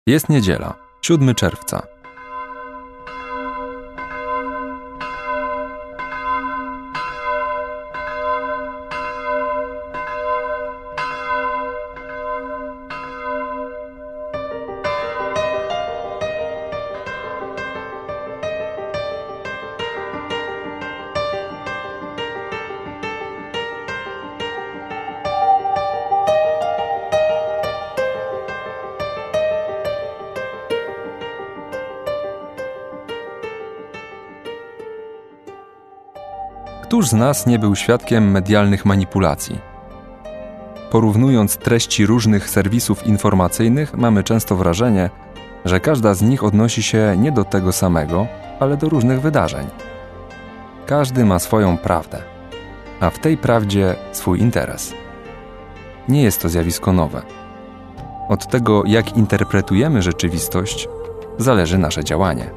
Jest niedziela, 7 czerwca. Któż z nas nie był świadkiem medialnych manipulacji? Porównując treści różnych serwisów informacyjnych, mamy często wrażenie, że każda z nich odnosi się nie do tego samego, ale do różnych wydarzeń. Każdy ma swoją prawdę, a w tej prawdzie swój interes. Nie jest to zjawisko nowe. Od tego, jak interpretujemy rzeczywistość, zależy nasze działanie.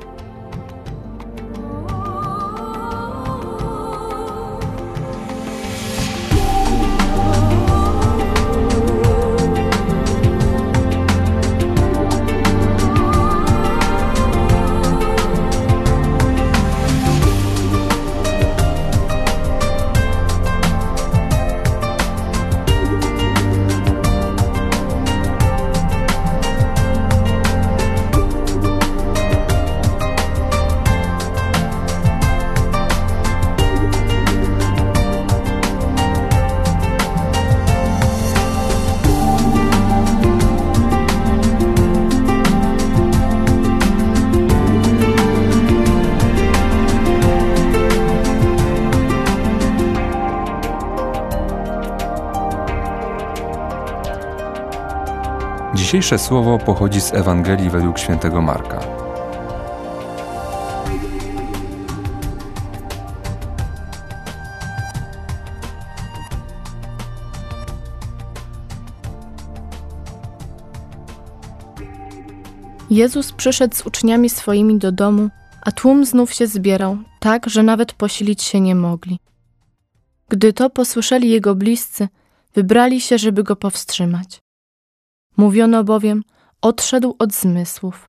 Dzisiejsze słowo pochodzi z Ewangelii według świętego Marka. Jezus przyszedł z uczniami swoimi do domu, a tłum znów się zbierał, tak, że nawet posilić się nie mogli. Gdy to posłyszeli jego bliscy, wybrali się, żeby go powstrzymać. Mówiono bowiem, odszedł od zmysłów.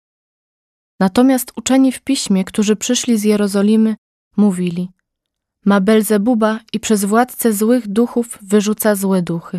Natomiast uczeni w piśmie, którzy przyszli z Jerozolimy, mówili: ma Belzebuba i przez władcę złych duchów wyrzuca złe duchy.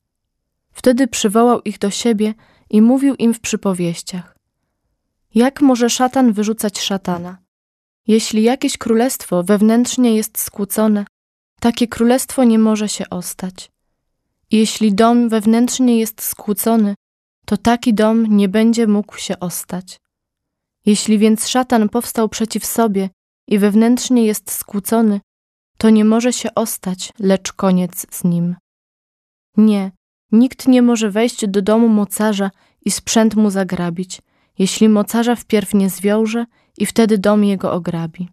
Wtedy przywołał ich do siebie i mówił im w przypowieściach: jak może szatan wyrzucać szatana? Jeśli jakieś królestwo wewnętrznie jest skłócone, takie królestwo nie może się ostać. Jeśli dom wewnętrznie jest skłócony, to taki dom nie będzie mógł się ostać. Jeśli więc szatan powstał przeciw sobie i wewnętrznie jest skłócony, to nie może się ostać, lecz koniec z nim. Nie, nikt nie może wejść do domu mocarza i sprzęt mu zagrabić, jeśli mocarza wpierw nie zwiąże i wtedy dom jego ograbi.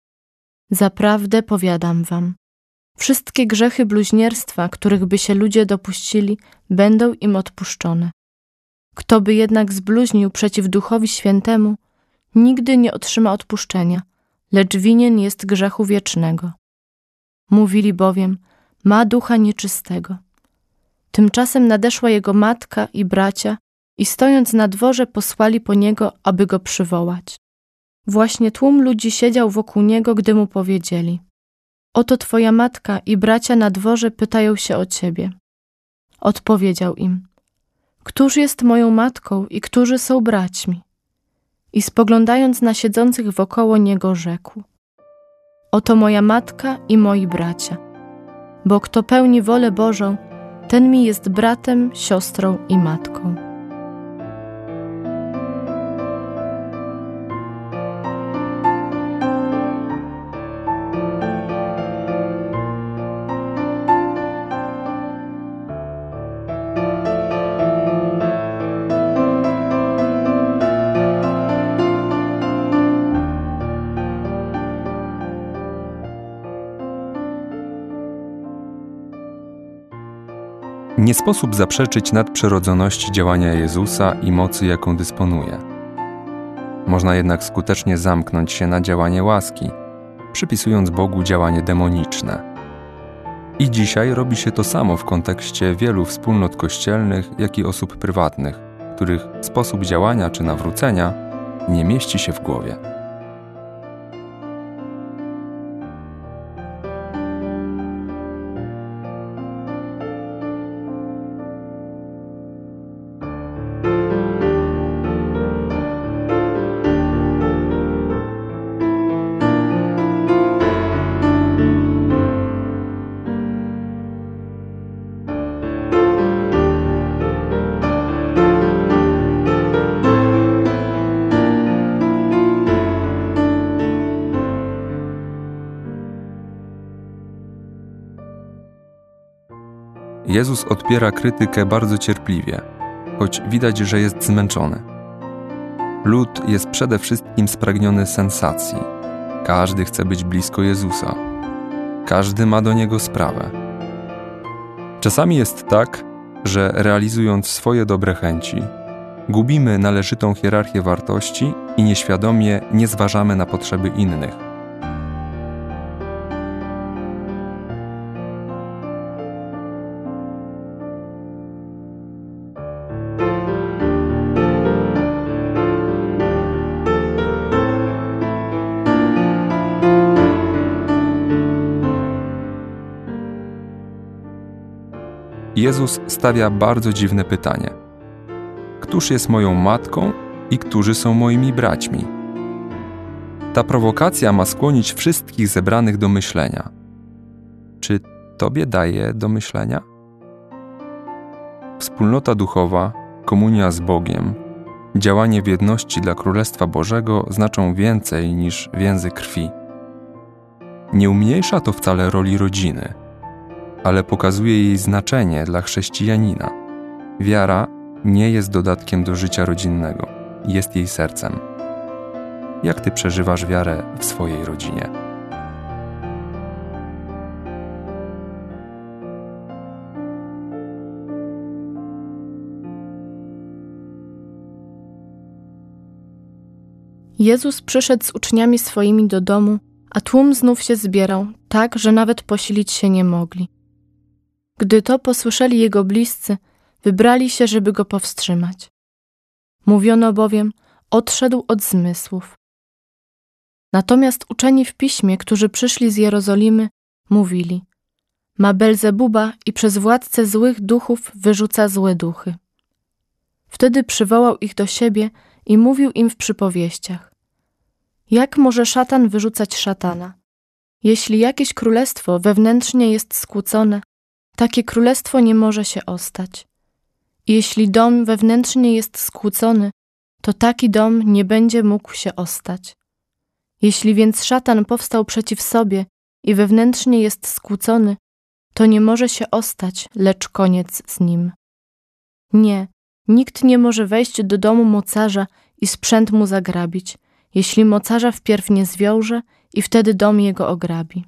Zaprawdę powiadam wam, wszystkie grzechy bluźnierstwa, których by się ludzie dopuścili, będą im odpuszczone. Kto by jednak zbluźnił przeciw Duchowi Świętemu, nigdy nie otrzyma odpuszczenia, lecz winien jest grzechu wiecznego. Mówili bowiem, ma ducha nieczystego. Tymczasem nadeszła jego matka i bracia i stojąc na dworze posłali po niego, aby go przywołać. Właśnie tłum ludzi siedział wokół niego, gdy mu powiedzieli: oto twoja matka i bracia na dworze pytają się o ciebie. Odpowiedział im: któż jest moją matką i którzy są braćmi? I spoglądając na siedzących wokoło niego rzekł: oto moja matka i moi bracia. Bo kto pełni wolę Bożą, ten mi jest bratem, siostrą i matką. Nie sposób zaprzeczyć nadprzyrodzoności działania Jezusa i mocy, jaką dysponuje. Można jednak skutecznie zamknąć się na działanie łaski, przypisując Bogu działanie demoniczne. I dzisiaj robi się to samo w kontekście wielu wspólnot kościelnych, jak i osób prywatnych, których sposób działania czy nawrócenia nie mieści się w głowie. Jezus odpiera krytykę bardzo cierpliwie, choć widać, że jest zmęczony. Lud jest przede wszystkim spragniony sensacji. Każdy chce być blisko Jezusa. Każdy ma do Niego sprawę. Czasami jest tak, że realizując swoje dobre chęci, gubimy należytą hierarchię wartości i nieświadomie nie zważamy na potrzeby innych. Jezus stawia bardzo dziwne pytanie. Któż jest moją matką i którzy są moimi braćmi? Ta prowokacja ma skłonić wszystkich zebranych do myślenia. Czy Tobie daje do myślenia? Wspólnota duchowa, komunia z Bogiem, działanie w jedności dla Królestwa Bożego znaczą więcej niż więzy krwi. Nie umniejsza to wcale roli rodziny, ale pokazuje jej znaczenie dla chrześcijanina. Wiara nie jest dodatkiem do życia rodzinnego, jest jej sercem. Jak Ty przeżywasz wiarę w swojej rodzinie? Jezus przyszedł z uczniami swoimi do domu, a tłum znów się zbierał, tak, że nawet posilić się nie mogli. Gdy to posłyszeli Jego bliscy, wybrali się, żeby Go powstrzymać. Mówiono bowiem, odszedł od zmysłów. Natomiast uczeni w Piśmie, którzy przyszli z Jerozolimy, mówili: ma Belzebuba i przez władcę złych duchów wyrzuca złe duchy. Wtedy przywołał ich do siebie i mówił im w przypowieściach: jak może szatan wyrzucać szatana? Jeśli jakieś królestwo wewnętrznie jest skłócone, takie królestwo nie może się ostać. I jeśli dom wewnętrznie jest skłócony, to taki dom nie będzie mógł się ostać. Jeśli więc szatan powstał przeciw sobie i wewnętrznie jest skłócony, to nie może się ostać, lecz koniec z nim. Nie, nikt nie może wejść do domu mocarza i sprzęt mu zagrabić, jeśli mocarza wpierw nie zwiąże i wtedy dom jego ograbi.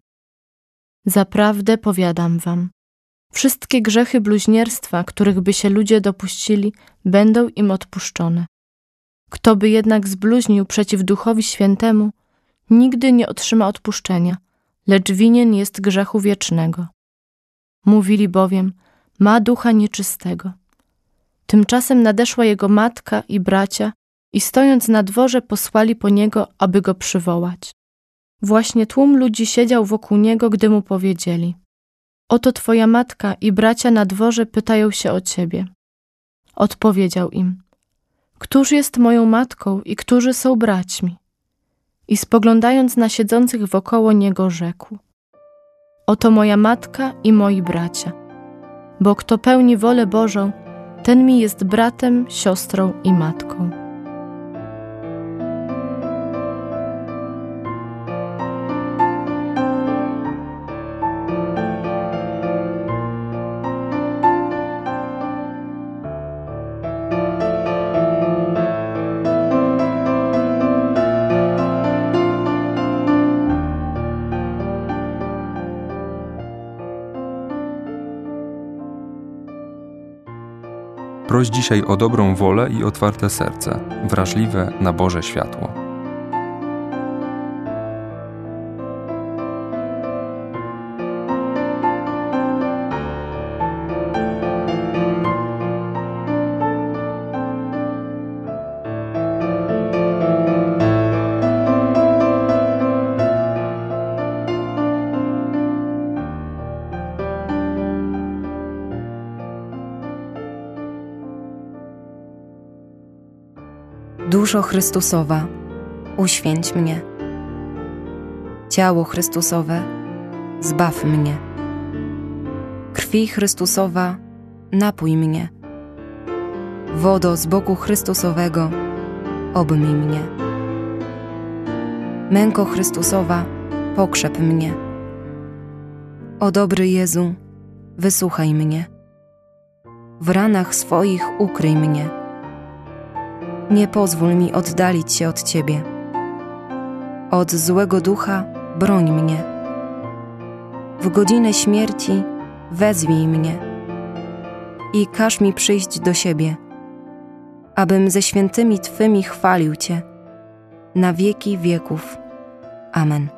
Zaprawdę powiadam wam, wszystkie grzechy bluźnierstwa, których by się ludzie dopuścili, będą im odpuszczone. Kto by jednak zbluźnił przeciw Duchowi Świętemu, nigdy nie otrzyma odpuszczenia, lecz winien jest grzechu wiecznego. Mówili bowiem, ma ducha nieczystego. Tymczasem nadeszła jego matka i bracia i stojąc na dworze posłali po niego, aby go przywołać. Właśnie tłum ludzi siedział wokół niego, gdy mu powiedzieli: oto twoja matka i bracia na dworze pytają się o ciebie. Odpowiedział im: któż jest moją matką i którzy są braćmi? I spoglądając na siedzących wokoło niego rzekł: oto moja matka i moi bracia. Bo kto pełni wolę Bożą, ten mi jest bratem, siostrą i matką. Proś dzisiaj o dobrą wolę i otwarte serce, wrażliwe na Boże światło. Duszo Chrystusowa, uświęć mnie. Ciało Chrystusowe, zbaw mnie. Krwi Chrystusowa, napój mnie. Wodo z boku Chrystusowego, obmyj mnie. Męko Chrystusowa, pokrzep mnie. O dobry Jezu, wysłuchaj mnie. W ranach swoich ukryj mnie. Nie pozwól mi oddalić się od Ciebie. Od złego ducha broń mnie. W godzinę śmierci wezwij mnie i każ mi przyjść do siebie, abym ze świętymi Twymi chwalił Cię na wieki wieków. Amen.